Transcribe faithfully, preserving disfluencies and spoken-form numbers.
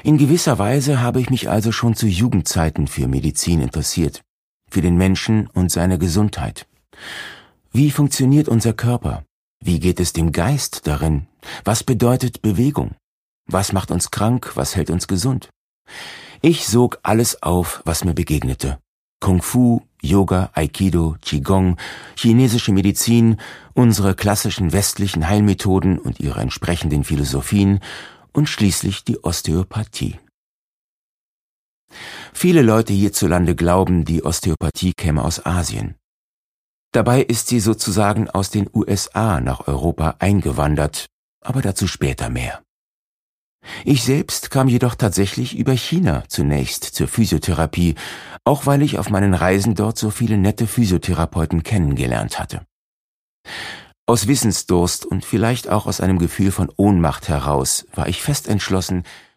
In gewisser Weise habe ich mich also schon zu Jugendzeiten für Medizin interessiert, für den Menschen und seine Gesundheit. Wie funktioniert unser Körper? Wie geht es dem Geist darin? Was bedeutet Bewegung? Was macht uns krank? Was hält uns gesund? Ich sog alles auf, was mir begegnete. Kung Fu, Yoga, Aikido, Qigong, chinesische Medizin, unsere klassischen westlichen Heilmethoden und ihre entsprechenden Philosophien und schließlich die Osteopathie. Viele Leute hierzulande glauben, die Osteopathie käme aus Asien. Dabei ist sie sozusagen aus den U S A nach Europa eingewandert, aber dazu später mehr. Ich selbst kam jedoch tatsächlich über China zunächst zur Physiotherapie, auch weil ich auf meinen Reisen dort so viele nette Physiotherapeuten kennengelernt hatte. Aus Wissensdurst und vielleicht auch aus einem Gefühl von Ohnmacht heraus war ich fest entschlossen,